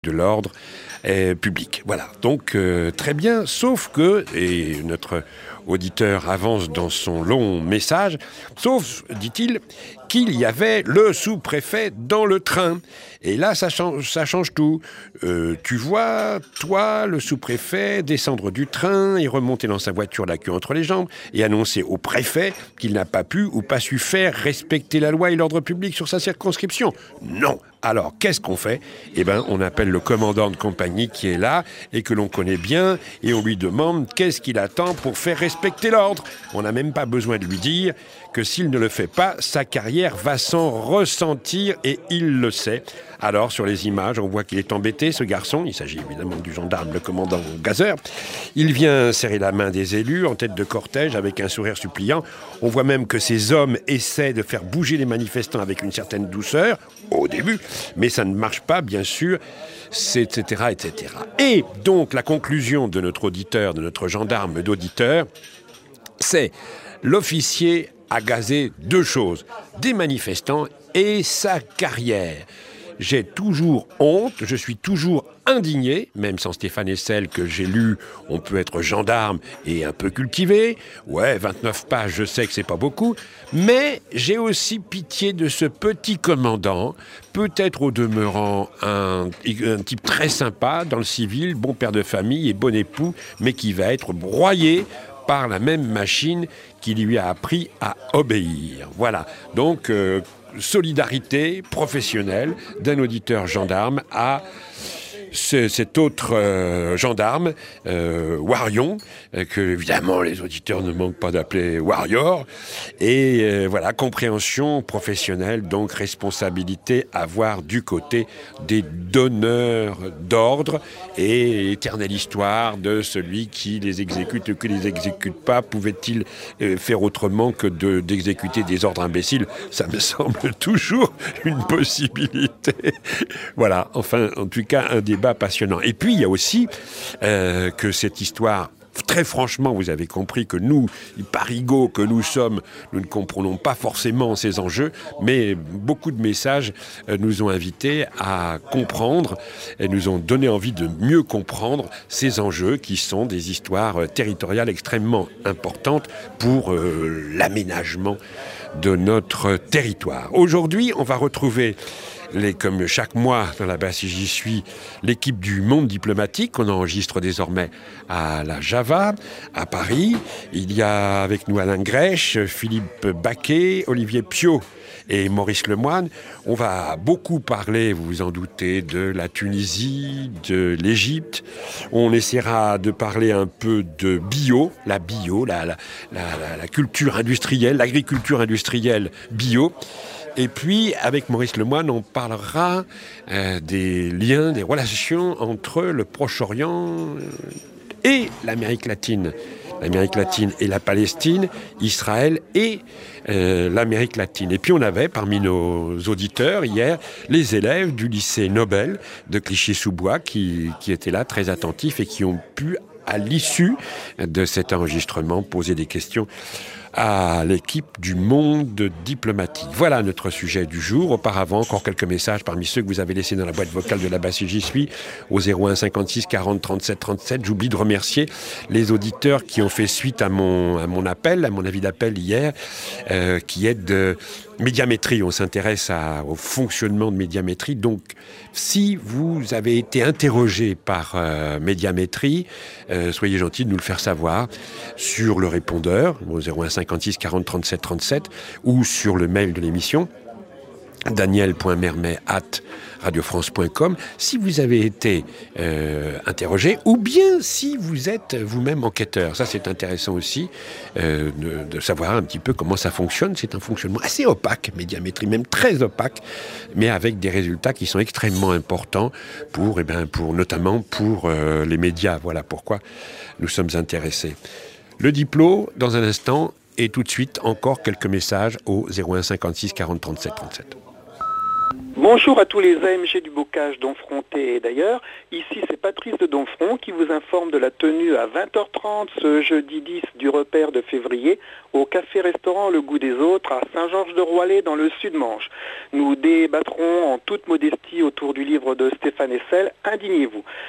de l'ordre public. Voilà, donc très bien, sauf que, et notre auditeur avance dans son long message, sauf, dit-il, qu'il y avait le sous-préfet dans le train. Et là, ça change tout. Tu vois, toi, le sous-préfet, descendre du train et remonter dans sa voiture la queue entre les jambes et annoncer au préfet qu'il n'a pas pu ou pas su faire respecter la loi et l'ordre public sur sa circonscription. Non. Alors, qu'est-ce qu'on fait ? Eh bien, on appelle le commandant de compagnie qui est là et que l'on connaît bien et on lui demande qu'est-ce qu'il attend pour faire respecter l'ordre. On n'a même pas besoin de lui dire que s'il ne le fait pas, sa carrière va s'en ressentir et il le sait. Alors, sur les images, on voit qu'il est embêté, ce garçon. Il s'agit évidemment du gendarme, le commandant Gazer. Il vient serrer la main des élus en tête de cortège avec un sourire suppliant. On voit même que ces hommes essaient de faire bouger les manifestants avec une certaine douceur, au début, mais ça ne marche pas, bien sûr, etc., etc. Et donc, la conclusion de notre auditeur, de notre gendarme d'auditeur, c'est l'officier a gazé deux choses, des manifestants et sa carrière. J'ai toujours honte, je suis toujours indigné, même sans Stéphane Hessel que j'ai lu, on peut être gendarme et un peu cultivé. Ouais, 29 pages, je sais que c'est pas beaucoup, mais j'ai aussi pitié de ce petit commandant, peut-être au demeurant un type très sympa dans le civil, bon père de famille et bon époux, mais qui va être broyé par la même machine qui lui a appris à obéir. Voilà, donc solidarité professionnelle d'un auditeur gendarme à cet autre gendarme, Warion, que évidemment les auditeurs ne manquent pas d'appeler Warrior, et voilà, compréhension professionnelle, donc responsabilité à avoir du côté des donneurs d'ordre, et éternelle histoire de celui qui les exécute ou qui les exécute pas, pouvait-il faire autrement que d'exécuter des ordres imbéciles ? Ça me semble toujours une possibilité. Voilà, enfin, en tout cas, un débat passionnant. Et puis, il y a aussi que cette histoire, très franchement, vous avez compris que nous, parigots que nous sommes, nous ne comprenons pas forcément ces enjeux, mais beaucoup de messages nous ont invités à comprendre et nous ont donné envie de mieux comprendre ces enjeux qui sont des histoires territoriales extrêmement importantes pour l'aménagement de notre territoire. Aujourd'hui, on va retrouver comme chaque mois dans la Basse J'y suis, l'équipe du Monde diplomatique qu'on enregistre désormais à la Java, à Paris. Il y a avec nous Alain Grèche, Philippe Baquet, Olivier Piot et Maurice Lemoine. On va beaucoup parler, vous vous en doutez, de la Tunisie, de l'Égypte. On essaiera de parler un peu de bio, la culture industrielle, l'agriculture industrielle bio. Et puis, avec Maurice Lemoine, on parlera des liens, des relations entre le Proche-Orient et l'Amérique latine. L'Amérique latine et la Palestine, Israël et l'Amérique latine. Et puis on avait parmi nos auditeurs hier les élèves du lycée Nobel de Clichy-sous-Bois qui étaient là très attentifs et qui ont pu, à l'issue de cet enregistrement, poser des questions à l'équipe du Monde diplomatique. Voilà notre sujet du jour. Auparavant, encore quelques messages parmi ceux que vous avez laissés dans la boîte vocale de la Basse J'y suis au 01 56 40 37 37. J'oublie de remercier les auditeurs qui ont fait suite à mon appel, à mon avis d'appel hier, qui est de Médiamétrie. On s'intéresse au fonctionnement de Médiamétrie. Donc, si vous avez été interrogé par Médiamétrie, soyez gentil de nous le faire savoir sur le répondeur au 01 56 40 37 37 ou sur le mail de l'émission daniel.mermet@radiofrance.com si vous avez été interrogé ou bien si vous êtes vous-même enquêteur. Ça, c'est intéressant aussi de savoir un petit peu comment ça fonctionne. C'est un fonctionnement assez opaque, Médiamétrie, même très opaque, mais avec des résultats qui sont extrêmement importants notamment pour les médias. Voilà pourquoi nous sommes intéressés. Le diplôme, dans un instant, et tout de suite, encore quelques messages au 01 56 40 37 37. Bonjour à tous les AMG du Bocage, Domfronté et d'ailleurs. Ici, c'est Patrice de Domfront qui vous informe de la tenue à 20h30 ce jeudi 10 du repère de février au café-restaurant Le Goût des Autres à Saint-Georges-de-Roillet dans le Sud-Manche. Nous débattrons en toute modestie autour du livre de Stéphane Hessel, Indignez-vous.